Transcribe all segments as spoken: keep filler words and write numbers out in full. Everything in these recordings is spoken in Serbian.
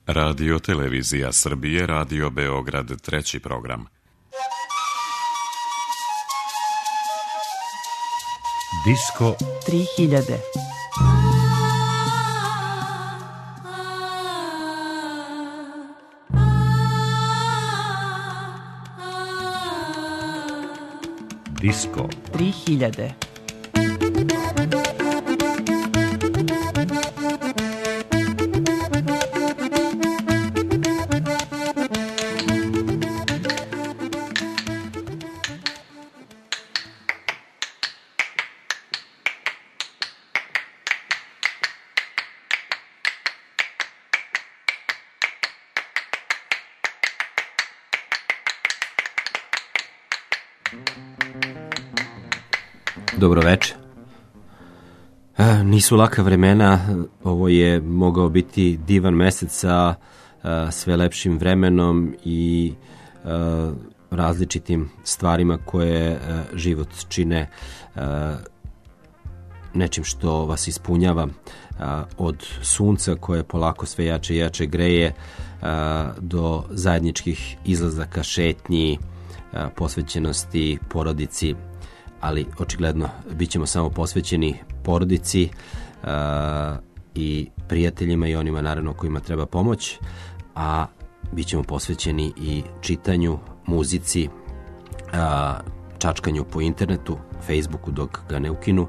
Radio Televizija Srbije, Radio Beograd, treći program. Disko tri hiljade. Disko tri hiljade. Dobro večer. E, nisu laka vremena, ovo je mogao biti divan mesec sa e, sve lepšim vremenom i e, različitim stvarima koje e, život čine e, nečim što vas ispunjava, e, od sunca koje polako sve jače i jače greje e, do zajedničkih izlazaka, šetnji, e, posvećenosti porodici, ali očigledno bit ćemo samo posvećeni porodici uh, i prijateljima i onima naravno kojima treba pomoć, a bit ćemo posvećeni i čitanju, muzici, uh, čačkanju po internetu, Facebooku dok ga ne ukinu.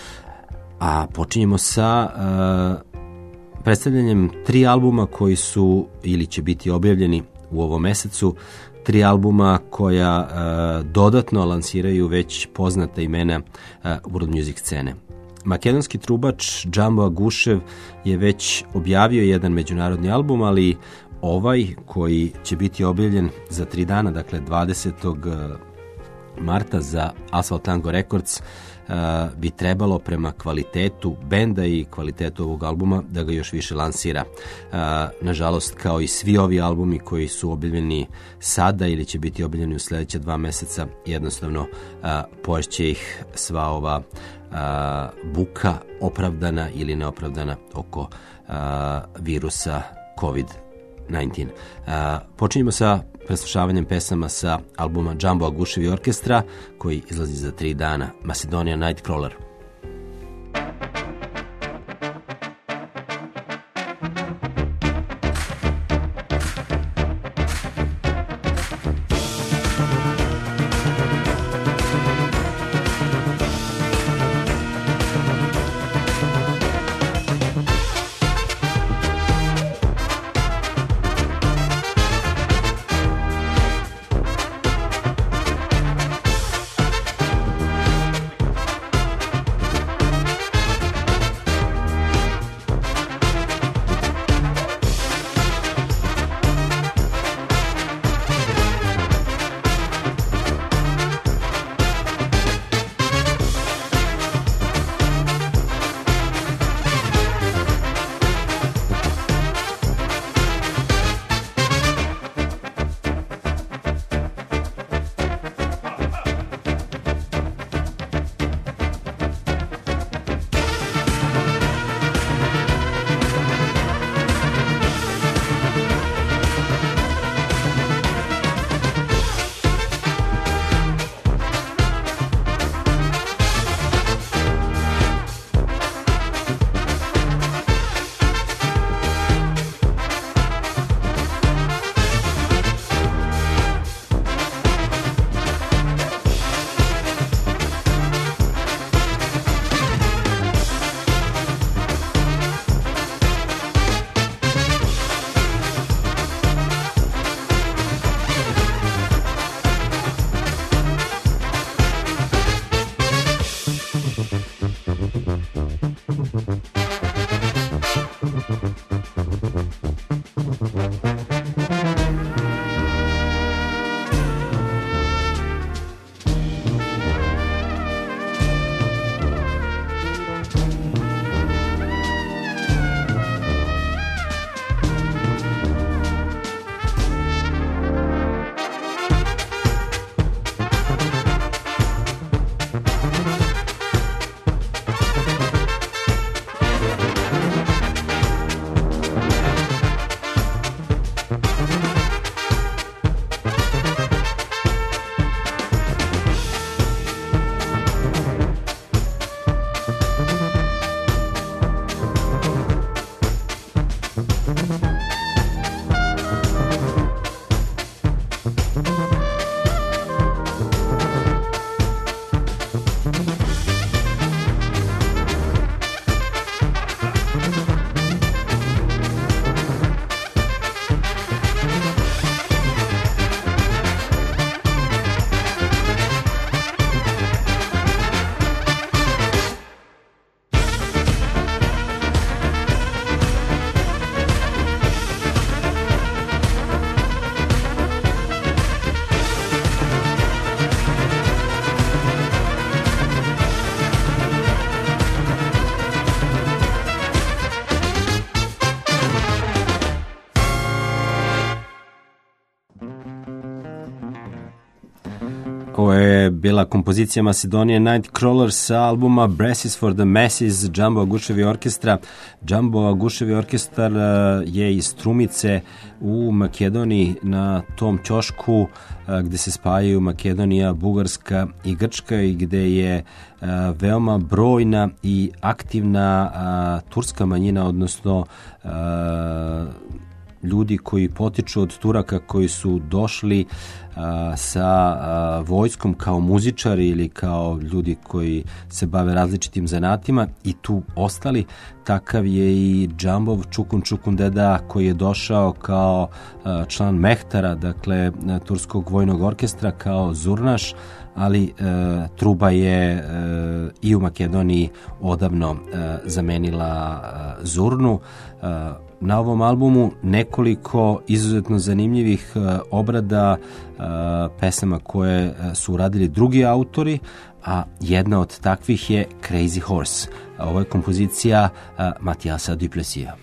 A počinjemo sa uh, predstavljanjem tri albuma koji su ili će biti objavljeni u ovom mesecu. Tri albuma koja uh, dodatno lansiraju već poznata imena uh, world music scene. Makedonski trubač Džambo Agušev je već objavio jedan međunarodni album, ali ovaj koji će biti objavljen za tri dana, dakle dvadesetog marta za Asphalt Tango Records, uh, bi trebalo prema kvalitetu benda i kvalitetu ovog albuma da ga još više lansira. Uh, nažalost, kao i svi ovi albumi koji su objavljeni sada ili će biti objavljeni u sljedeća dva meseca, jednostavno uh, poješće ih sva ova uh, buka, opravdana ili neopravdana, oko uh, virusa kovid devetnaest. Uh, počinjemo sa preslušavanjem pesama sa albuma Džambo Agušev i orkestra koji izlazi za tri dana, Macedonia Nightcrawler. Ovo je bila kompozicija Macedonian Nightcrawlers sa albuma Brasses for the Masses, Džambo Aguševi orkestra. Džambo Aguševi orkestar je iz Strumice u Makedoniji, na tom ćošku gde se spajaju Makedonija, Bugarska i Grčka i gde je veoma brojna i aktivna turska manjina, odnosno ljudi koji potiču od Turaka, koji su došli a, sa a, vojskom kao muzičari ili kao ljudi koji se bave različitim zanatima i tu ostali. Takav je i Džambov Čukun Čukun Deda, koji je došao kao a, član Mehtara, dakle turskog vojnog orkestra, kao zurnaš, ali e, truba je e, i u Makedoniji odavno e, zamenila e, zurnu. E, na ovom albumu nekoliko izuzetno zanimljivih e, obrada e, pesama koje su uradili drugi autori, a jedna od takvih je Crazy Horse. Ovo je kompozicija e, Matijasa Duplessisa.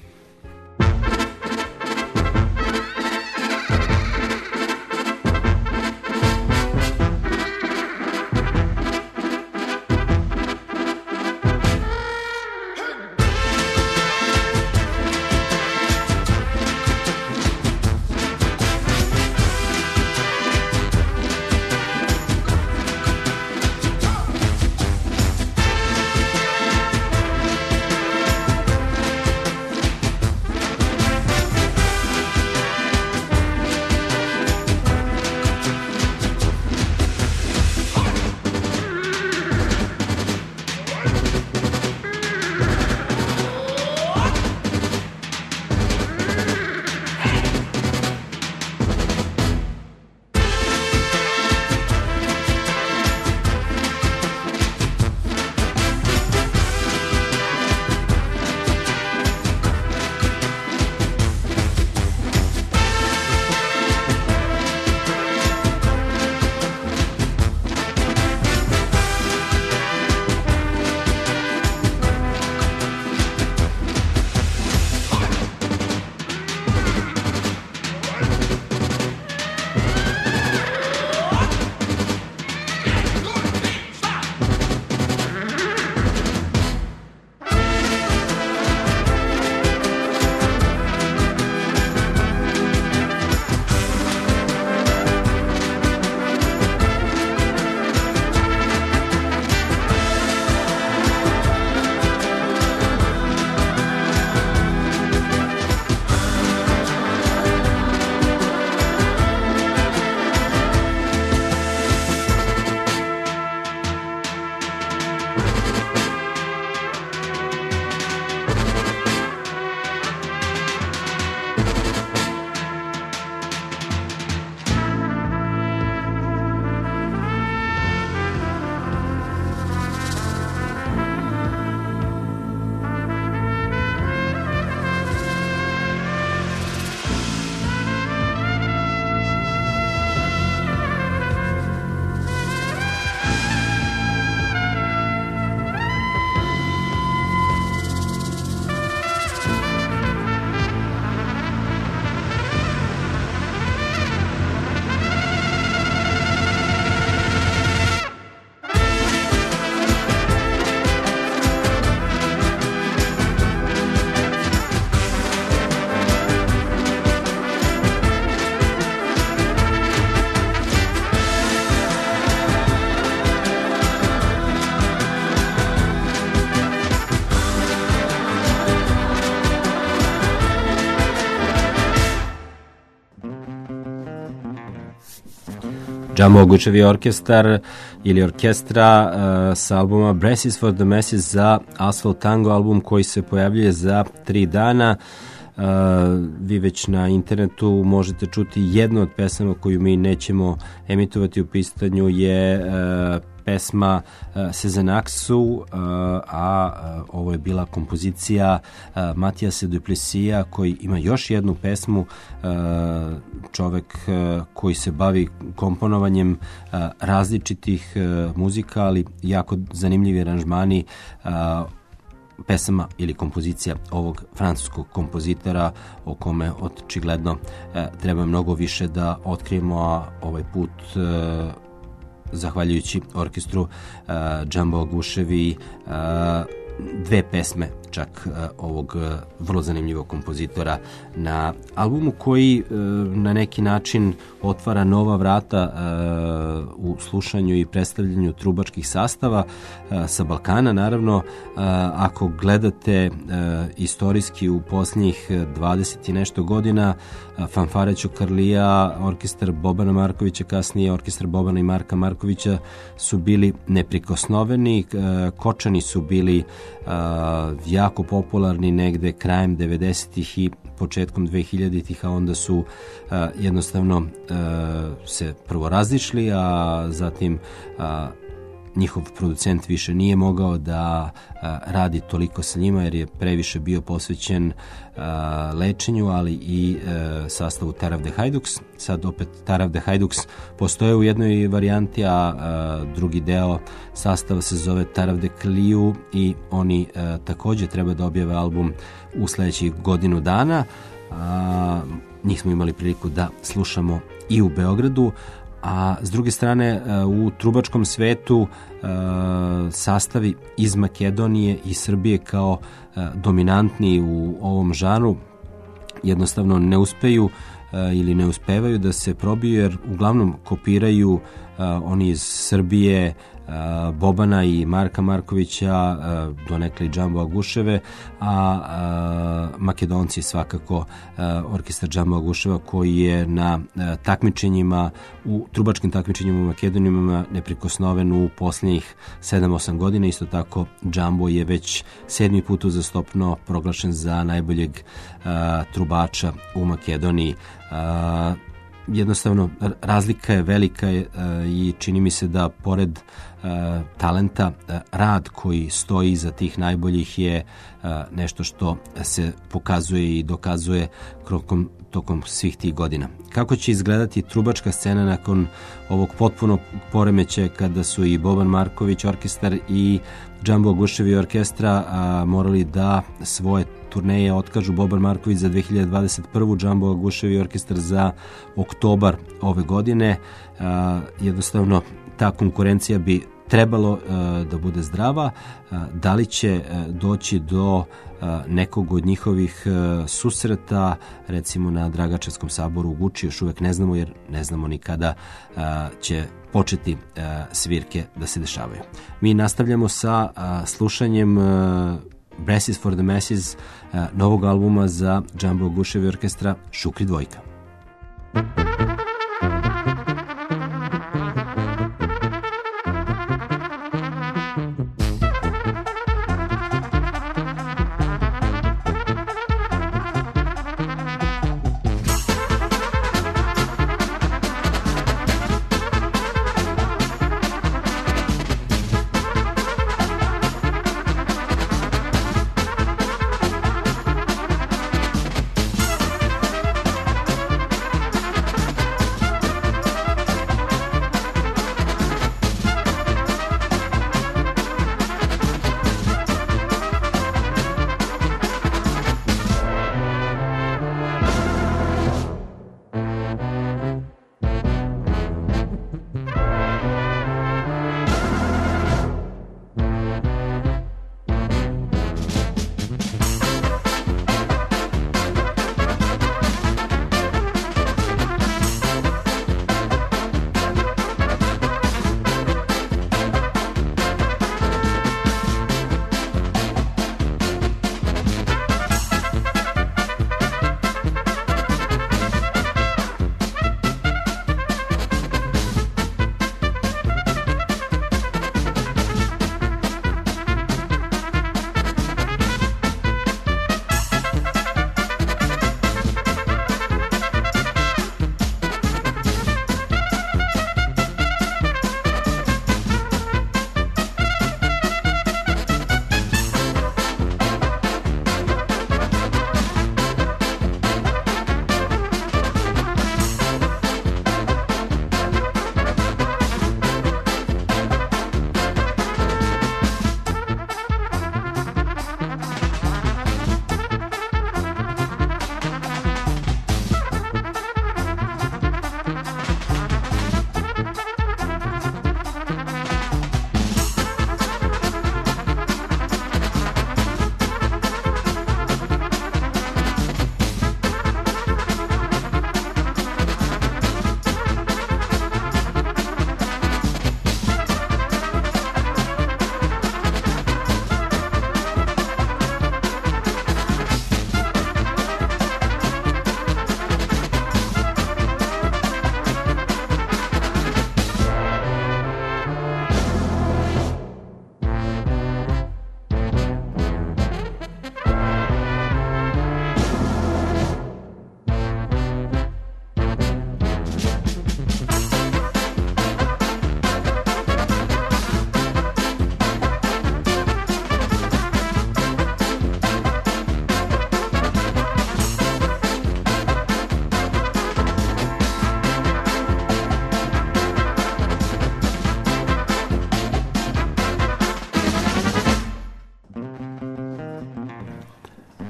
Džambo Guševi orkestar ili orkestra uh, sa albuma Brasses for the Masses za Asphalt Tango, album koji se pojavljuje za tri dana. Uh, vi već na internetu možete čuti jednu od pesama koju mi nećemo emitovati. U pitanju je uh, pesma uh, Sezenaksu, uh, a uh, ovo je bila kompozicija uh, Matijasa Duplessisa, koji ima još jednu pesmu, uh, čovek uh, koji se bavi komponovanjem uh, različitih uh, muzika, ali jako zanimljivi aranžmani uh, pesama ili kompozicija ovog francuskog kompozitora, o kome očigledno e, treba mnogo više da otkrijemo, a ovaj put e, zahvaljujući orkestru e, Džambo Guševi e, dve pesme čak e, ovog e, vrlo zanimljivog kompozitora na albumu koji e, na neki način otvara nova vrata e, u slušanju i predstavljanju trubačkih sastava e, sa Balkana. Naravno, e, ako gledate e, istorijski u posljednjih dvadeset i nešto godina, e, Fanfare Ćokarlija, orkestar Bobana Markovića, kasnije orkestar Bobana i Marka Markovića su bili neprikosnoveni, e, Kočani su bili e, jako popularni negde krajem devedesetih i početkom dvehiljaditih, a onda su uh, jednostavno uh, se prvo razišli, a zatim uh, njihov producent više nije mogao da uh, radi toliko sa njima jer je previše bio posvećen uh, lečenju, ali i uh, sastavu Taravde Hajduks. Sad opet Taravde Hajduks postoje u jednoj varijanti, a uh, drugi deo sastava se zove Taravde Kliju i oni uh, također treba da objave album u sledećih godinu dana. A, njih smo imali priliku da slušamo i u Beogradu, a s druge strane u trubačkom svetu sastavi iz Makedonije i Srbije kao dominantni u ovom žanru jednostavno ne uspeju ili ne uspevaju da se probiju, jer uglavnom kopiraju oni iz Srbije Bobana i Marka Markovića, donekle i Džambo Guševe, a Makedonci svakako orkestar Džambo Guševa koji je na takmičenjima, u trubačkim takmičenjima u Makedonijama neprikosnoven u posljednjih sedam osam godina. Isto tako Džambo je već sedmi put uzastopno proglašen za najboljeg trubača u Makedoniji. Jednostavno razlika je velika i čini mi se da pored talenta, rad koji stoji iza tih najboljih je nešto što se pokazuje i dokazuje krokom, tokom svih tih godina. Kako će izgledati trubačka scena nakon ovog potpunog poremećaja kada su i Boban Marković orkestar i Džambo Guševi orkestra a, morali da svoje turneje otkažu. Boban Marković za dve hiljade dvadeset prvu. Džambo Guševi orkestar za oktobar ove godine. A, jednostavno ta konkurencija bi trebalo a, da bude zdrava. A, da li će a, doći do a, nekog od njihovih a, susreta, recimo na Dragačevskom saboru u Guči, još uvek ne znamo, jer ne znamo ni kada a, će početi a, svirke da se dešavaju. Mi nastavljamo sa a, slušanjem a, Brasses for the Masses, a, novog albuma za Džambo Guševi orkestra Šukri Dvojka.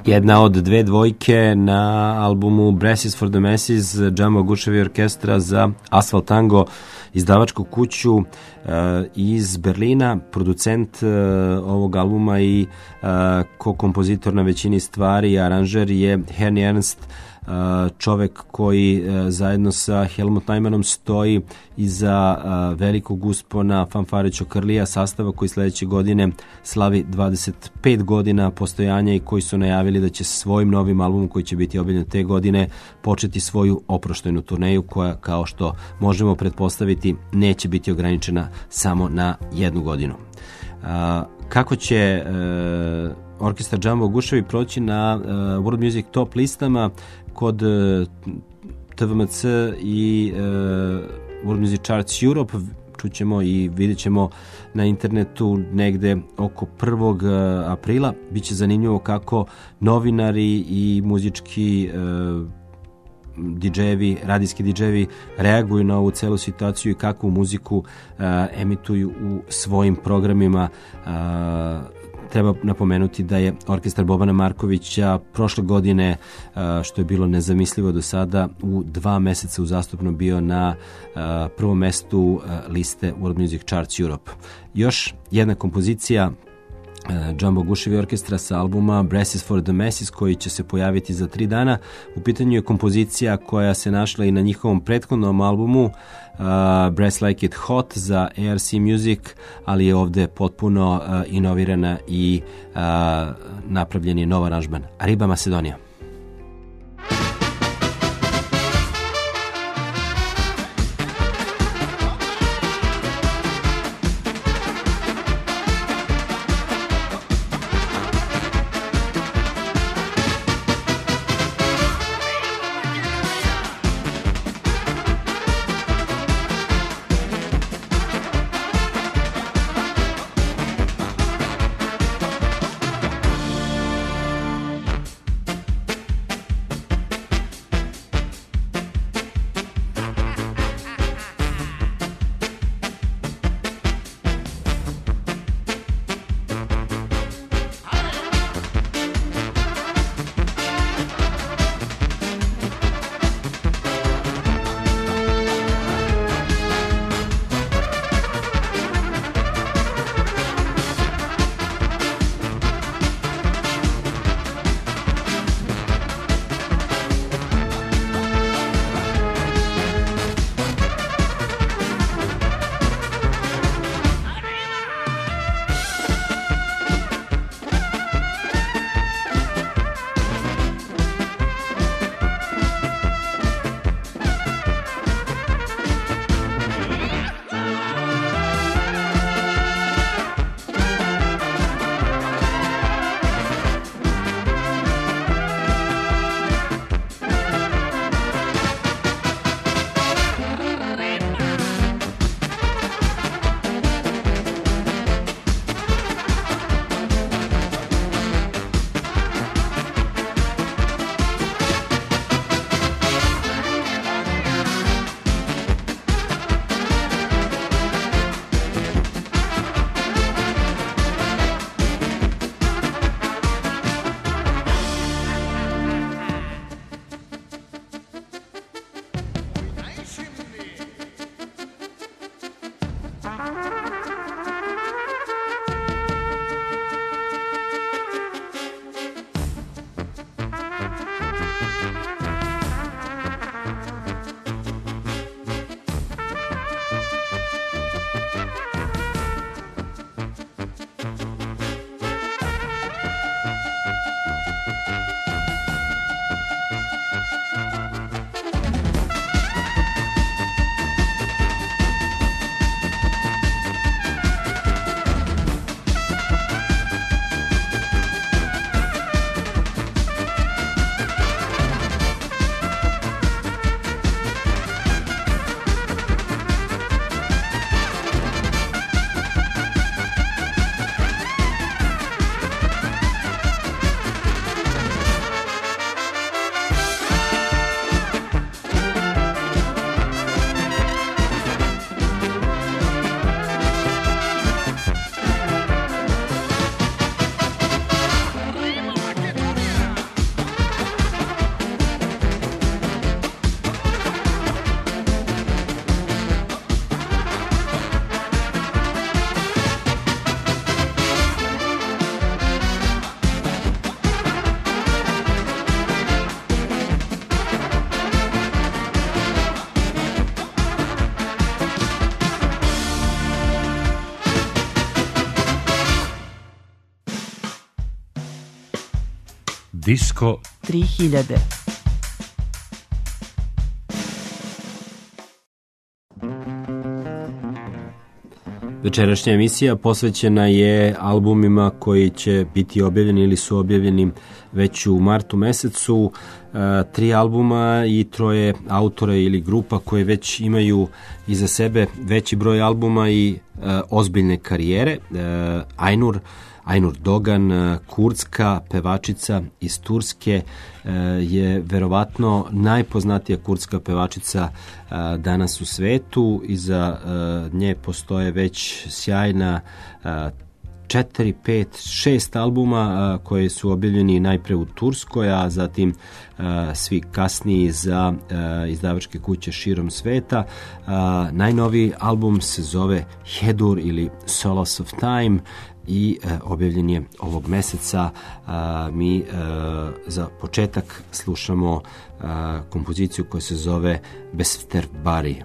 jedna od dve dvojke na albumu Brasses for the Masses Džambo Guševi orkestra za Asphalt Tango, izdavačku kuću uh, iz Berlina. Producent uh, ovog albuma i uh, ko-kompozitor na većini stvari, aranžer je Henny Ernst, uh, čovek koji uh, zajedno sa Helmut Neimanom stoji iza uh, velikog uspona Fanfare Ćokrlija, sastava koji sledeće godine slavi dvadeset pet godina postojanja i koji su najavili da će svojim novim albumom, koji će biti objavljen te godine, početi svoju oproštajnu turneju koja, kao što možemo pretpostaviti, neće biti ograničena samo na jednu godinu. Uh, kako će uh, orkestar Džambo Guševi proći na uh, World Music Top listama kod uh, T V M C i uh, World Music Charts Europe, čućemo i vidjet ćemo na internetu negde oko prvog aprila. Biće zanimljivo kako novinari i muzički uh, didžejevi, radijski didžejevi reaguju na ovu celu situaciju i kakvu muziku uh, emituju u svojim programima. Uh, treba napomenuti da je orkestar Bobana Markovića prošle godine, što je bilo nezamislivo do sada, u dva meseca uzastopno bio na prvom mestu liste World Music Charts Europe. Još jedna kompozicija Džambo Guševi orkestra sa albuma Brasses for the Masses, koji će se pojaviti za tri dana. U pitanju je kompozicija koja se našla i na njihovom prethodnom albumu uh, Brass Like It Hot za A R C Music, ali je ovde potpuno uh, inovirana i uh, napravljen je nov aranžman. Arriba Macedonia. Disko tri hiljade. Večerašnja emisija posvećena je albumima koji će biti objavljeni ili su objavljeni već u martu mesecu. E, tri albuma i troje autora ili grupa koje već imaju iza sebe veći broj albuma i e, ozbiljne karijere. E, Aynur, Aynur Dogan, kurdska pevačica iz Turske, je verovatno najpoznatija kurdska pevačica danas u svetu. Iza nje postoje već sjajna četiri, pet, šest albuma koji su objavljeni najpre u Turskoj, a zatim svi kasniji za izdavačke kuće širom sveta. Najnoviji album se zove Hedur ili Solace of Time i e, objavljen je ovog meseca. A, mi e, za početak slušamo a, kompoziciju koja se zove Besterbari.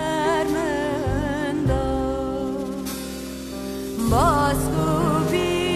Bosco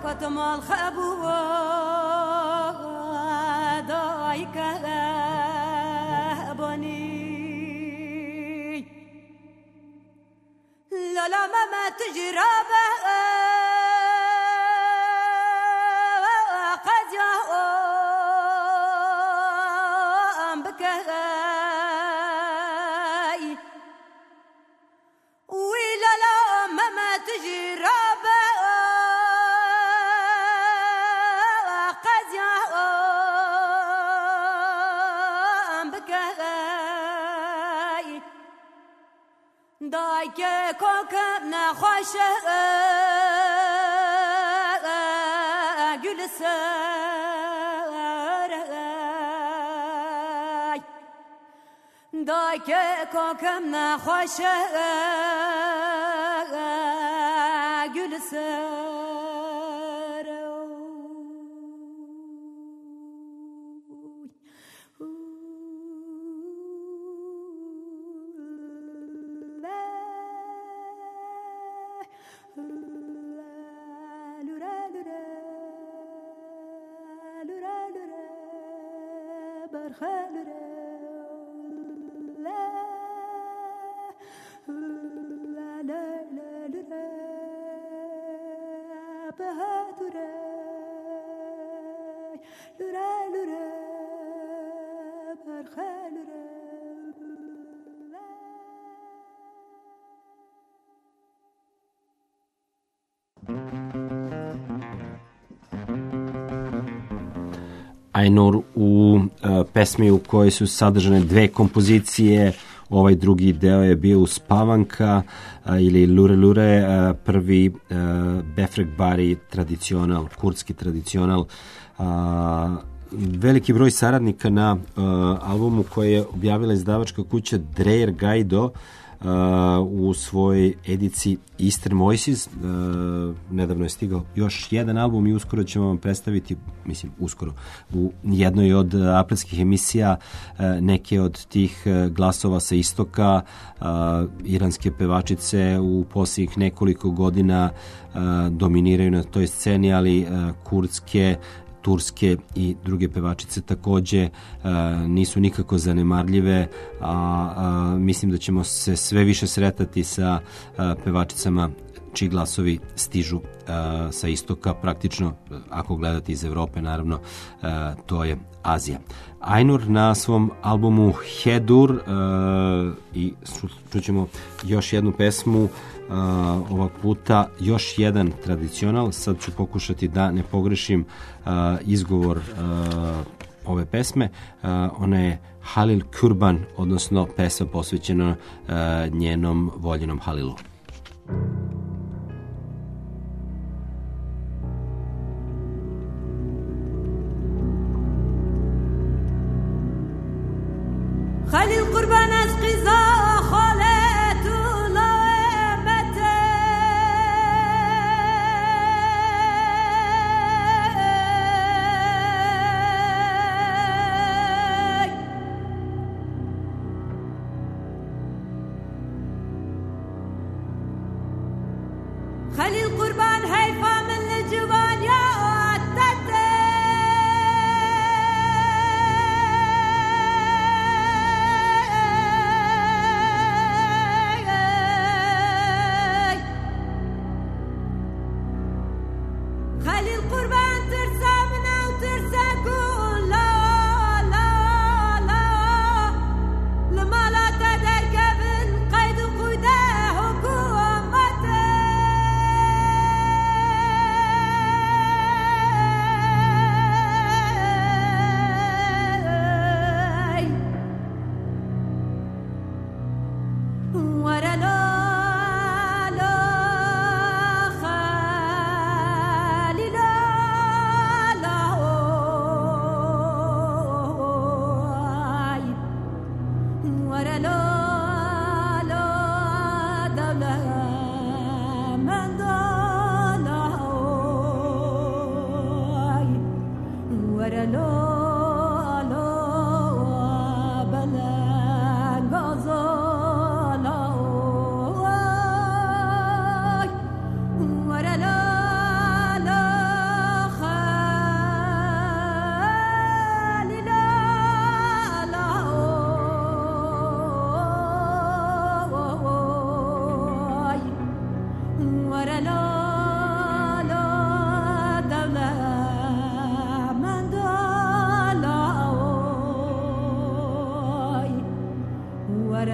فتم الخبوة دايك بني لا لا ما ما تجربه قد يوم بكاي ولا لا ما ما تجربه قد يوم بكاي دايك كوكب نخوشه گل سراي دايك كوكب نخوشه گل Ainur u uh, pesmi u kojoj su sadržane dve kompozicije. Ovaj drugi deo je bio Uspavanka uh, ili Lure Lure, uh, prvi uh, Befrek Bari tradicional, kurdski tradicional. Uh, veliki broj saradnika na uh, albumu koji je objavila izdavačka kuća Dreyer Gaido uh, u svojoj ediciji Eastern Voices. Uh, nedavno je stigao još jedan album i uskoro ćemo vam predstaviti, mislim uskoro, u jednoj od aprilskih emisija uh, neke od tih uh, glasova sa istoka. Uh, iranske pevačice u posljednjih nekoliko godina uh, dominiraju na toj sceni, ali uh, kurdske, turske i druge pevačice takođe uh, nisu nikako zanemarljive, a, a mislim da ćemo se sve više sretati sa uh, pevačicama čiji glasovi stižu uh, sa istoka, praktično ako gledate iz Evrope, naravno uh, to je Azija. Ainur na svom albumu Hedur uh, i čućemo još jednu pesmu, uh, ovog puta još jedan tradicional. Sad ću pokušati da ne pogrešim uh, izgovor uh, ove pesme. Uh, ona je Halil Kurban, odnosno pesma posvećena uh, njenom voljenom Halilu. خلي القربان اسقي خالات ولامته خلي القربان هيفا من الجبال يا عتته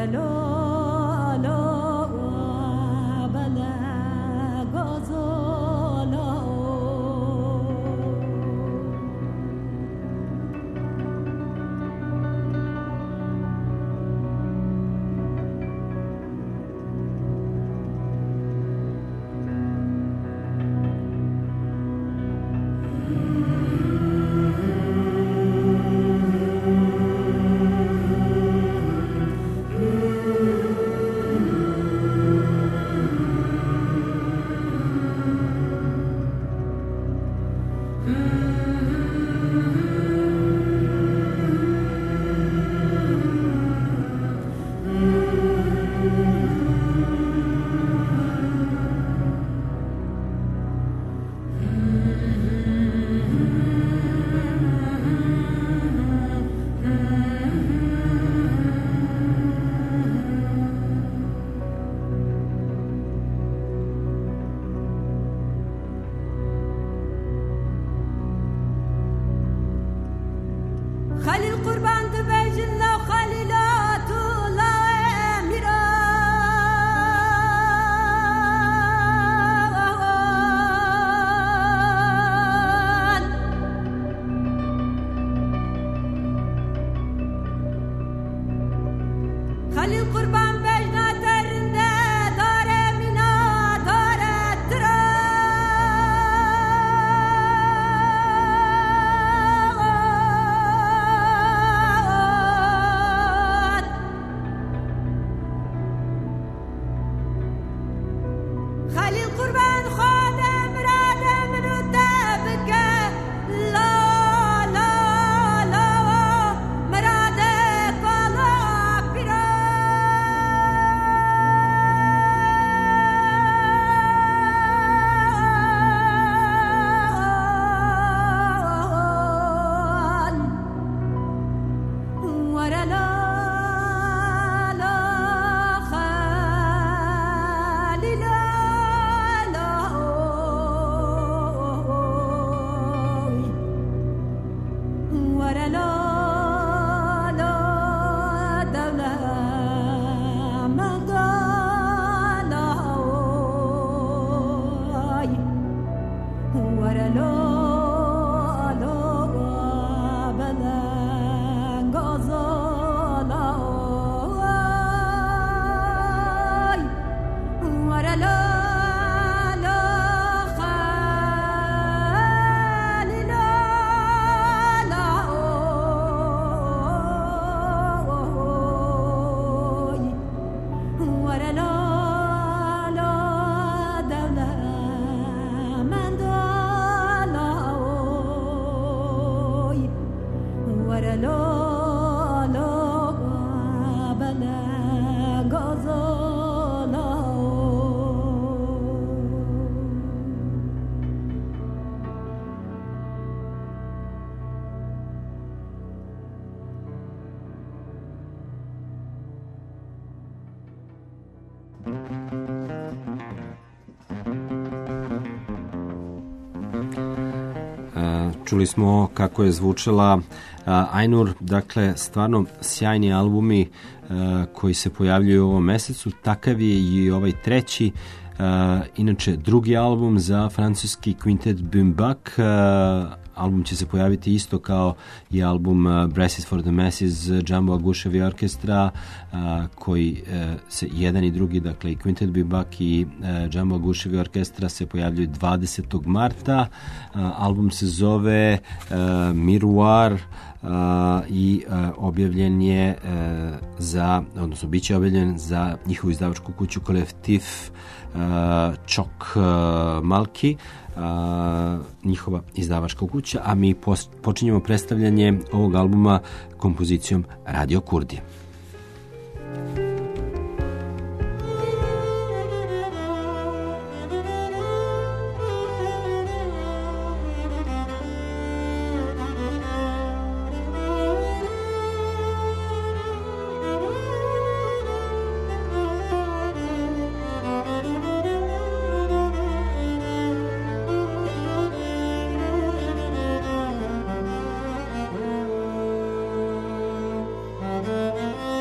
Čuli smo kako je zvučala Ainur, dakle stvarno sjajni albumi koji se pojavljuju u ovom mesecu, takav je i ovaj treći, inače drugi album za francuski kvintet Bumbac. Album će se pojaviti isto kao i album Brasses for the Masses Jumbo Aguševi orkestra, koji se jedan i drugi, dakle i Quintet Bumbac i Jumbo Aguševi orkestra se pojavljuju dvadesetog marta. Album se zove Miroir i objavljen je za, odnosno bit će objavljen za njihovu izdavačku kuću Kolektif Čok Malki, njihova izdavačka kuća, a mi počinjemo predstavljanje ovog albuma kompozicijom Radio Kurdi. Thank you.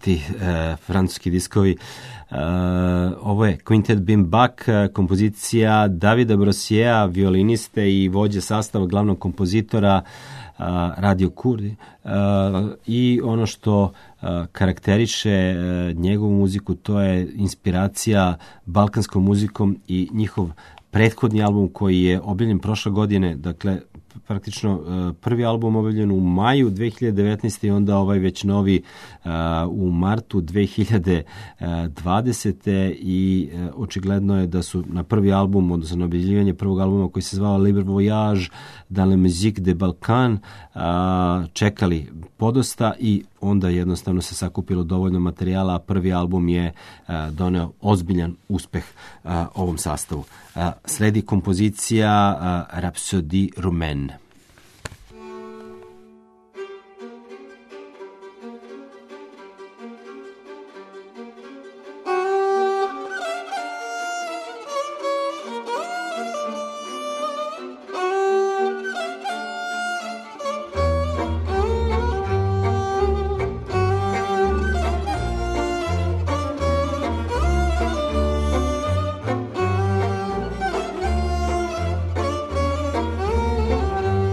poznati e, francuski diskovi. E, ovo je Quintet Bim Bak, kompozicija Davida Brosija, violiniste i vođe sastava glavnog kompozitora Radio Kurdi, i ono što karakteriše njegovu muziku, to je inspiracija balkanskom muzikom i njihov prethodni album koji je objavljen prošle godine, dakle praktično prvi album objavljen u maju dve hiljade devetnaeste i onda ovaj već novi u martu dve hiljade dvadesete i očigledno je da su na prvi album, odnosno na objavljivanje prvog albuma koji se zvao Libre Voyage dans la musique de Balkan čekali podosta i onda jednostavno se sakupilo dovoljno materijala, a prvi album je doneo ozbiljan uspeh ovom sastavu. Sledi kompozicija Rhapsodie Roumaine. Thank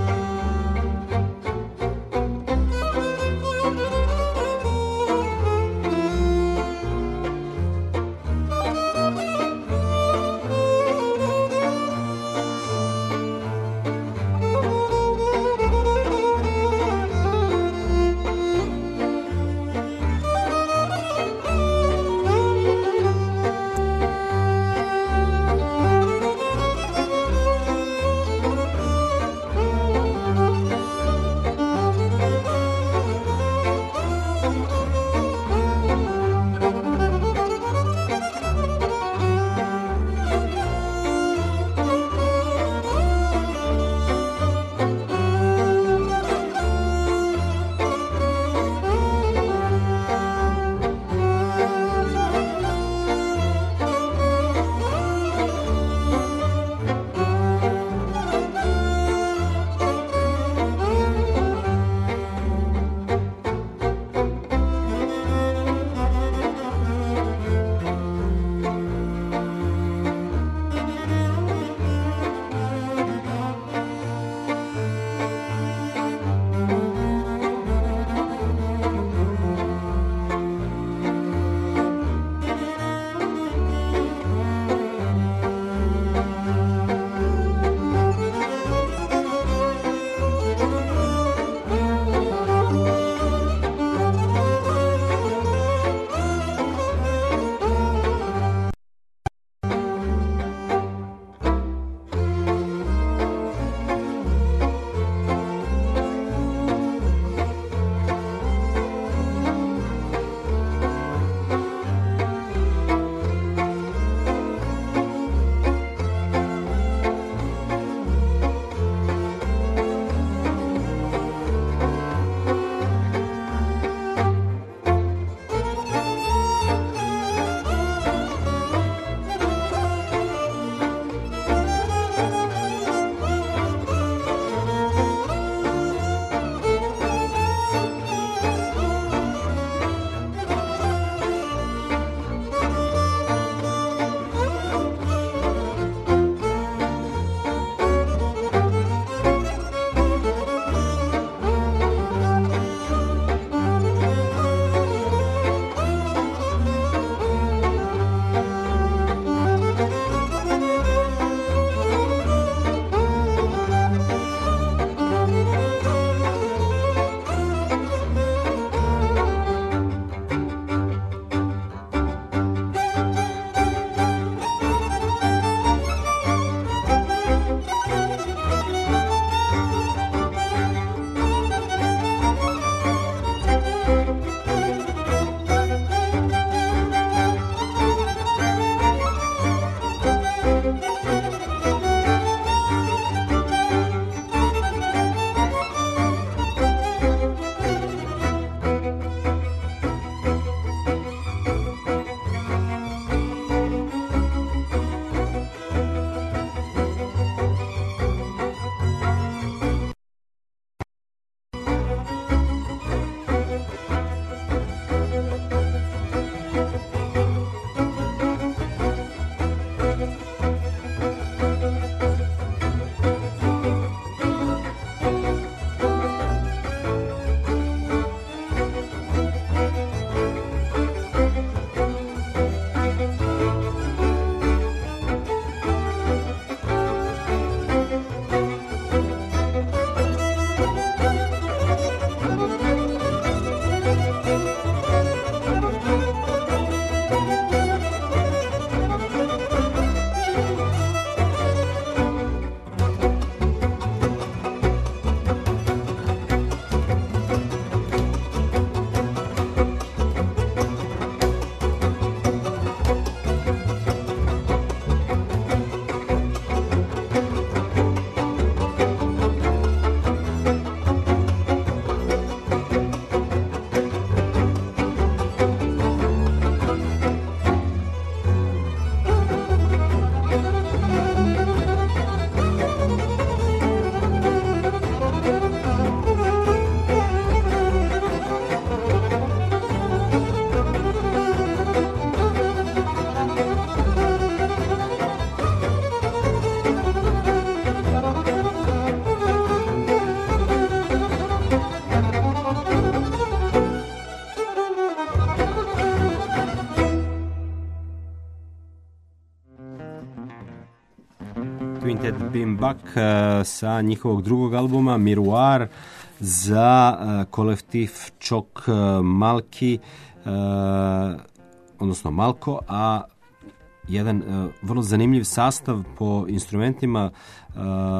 Quintet Bimbak uh, sa njihovog drugog albuma Miroir za uh, kolektiv Čok uh, Malki, uh, odnosno Malko, a jedan uh, vrlo zanimljiv sastav po instrumentima uh,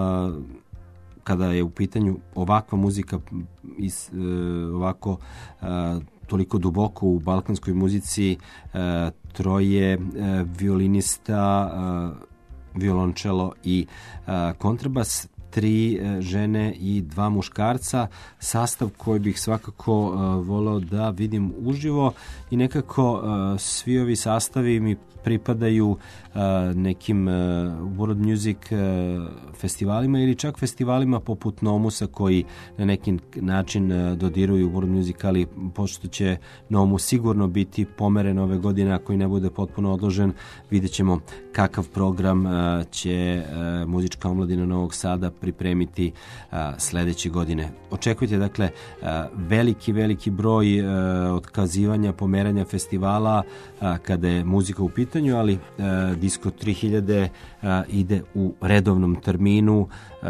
kada je u pitanju ovakva muzika iz, uh, ovako uh, toliko duboko u balkanskoj muzici, uh, troje uh, violinista, uh, violončelo i uh, kontrabas, tri uh, žene i dva muškarca, sastav koji bih svakako uh, volao da vidim uživo i nekako uh, svi ovi sastavi mi pripadaju uh, nekim uh, world music uh, festivalima ili čak festivalima poput Nomusa koji na neki način uh, dodiruju world music, ali pošto će Nomus sigurno biti pomeren ove godine, ako i ne bude potpuno odložen, vidjet ćemo kakav program uh, će uh, muzička omladina Novog Sada pripremiti uh, sledeće godine. Očekujte dakle uh, veliki, veliki broj uh, otkazivanja, pomeranja festivala uh, kada je muzika u pitanju, ali uh, Disco tri hiljade uh, ide u redovnom terminu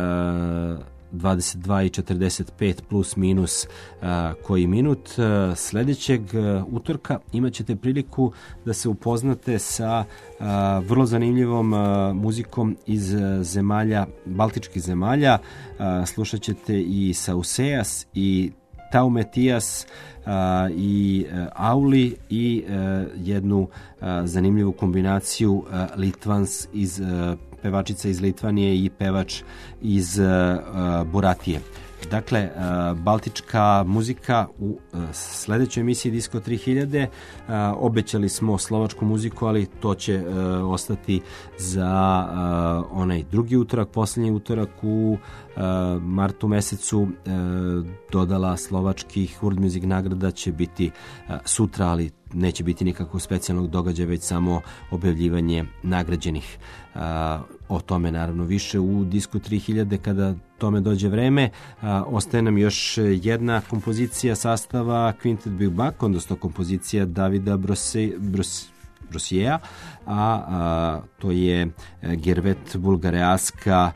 uh, dvadeset dva i četrdeset pet plus minus uh, koji minut. Uh, sledećeg uh, utorka imat ćete priliku da se upoznate sa uh, vrlo zanimljivom uh, muzikom iz uh, zemalja, baltičkih zemalja. Uh, slušat ćete i Sauseas i Taumetijas uh, i uh, Auli i uh, jednu uh, zanimljivu kombinaciju uh, Litvans iz uh, pevačica iz Litvanije i pevač iz uh, uh, Boratije. Dakle, uh, baltička muzika u uh, sledećoj emisiji Disco tri hiljade. Uh, obećali smo slovačku muziku, ali to će uh, ostati za uh, onaj drugi utorak, poslednji utorak u uh, martu mesecu. Uh, dodala slovačkih World Music nagrada će biti uh, sutra, ali neće biti nikakvog specijalnog događaja, već samo objavljivanje nagrađenih. Uh, o tome naravno više u Disco tri hiljade kada tome dođe vreme. Uh, ostaje nam još jedna kompozicija sastava Quintet Bimbak, odnosno kompozicija Davida Brose, Bros, Brosijeja, a, a to je Gervet Bulgareaska,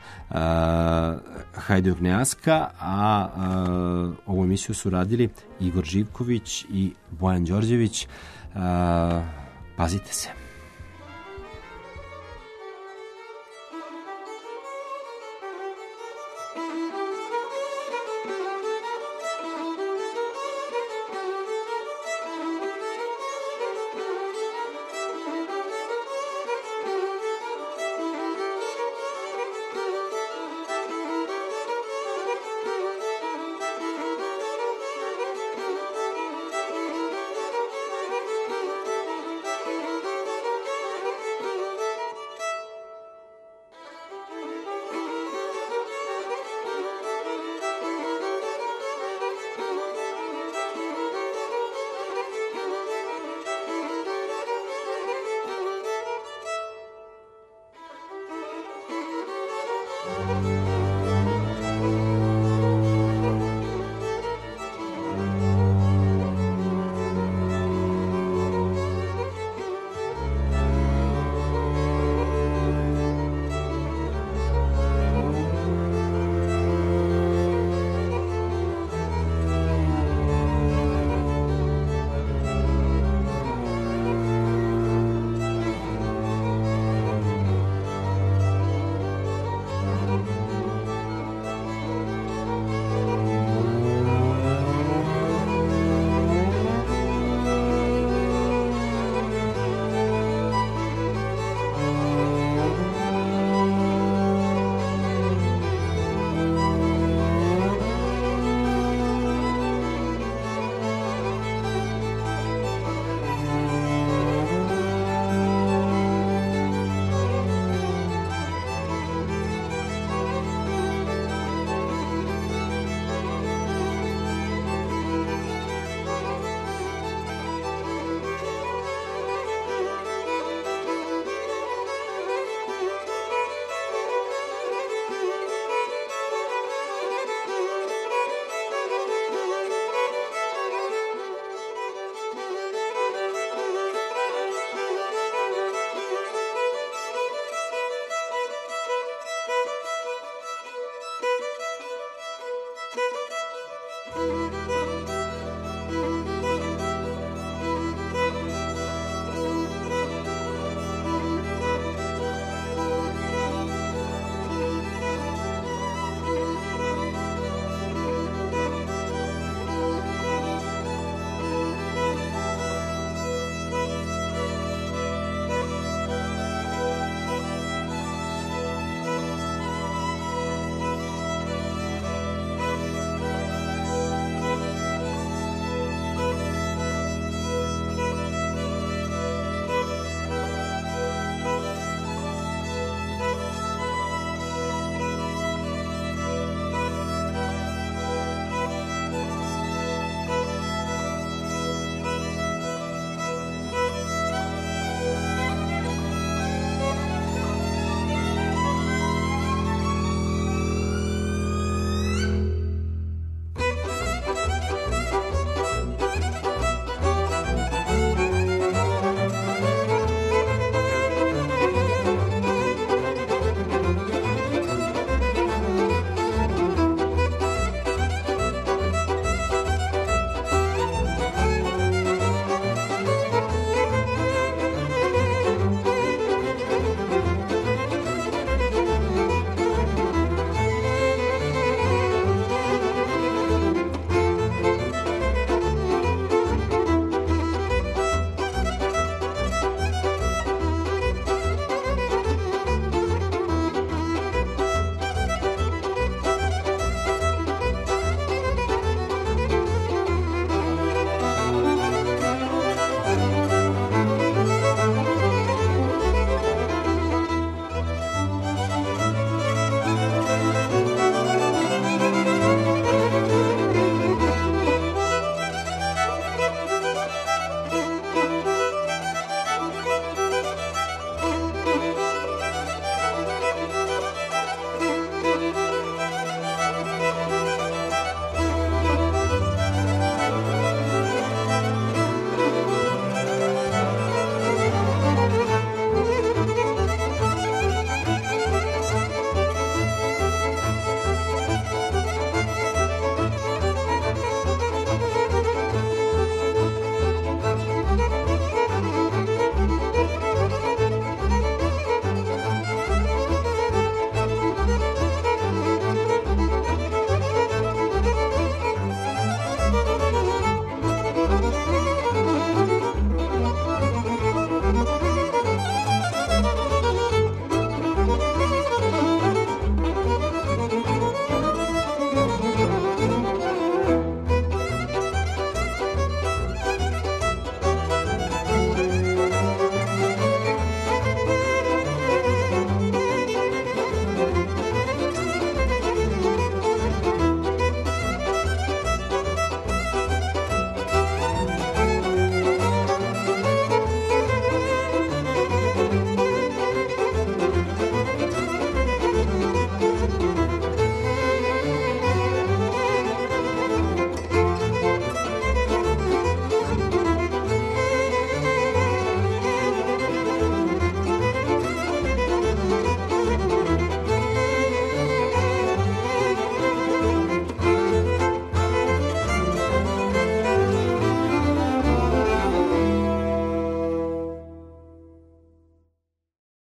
Hajduk-Neaska, a, a ovu emisiju su radili Igor Živković i Bojan Đorđević. A, pazite se. Thank you.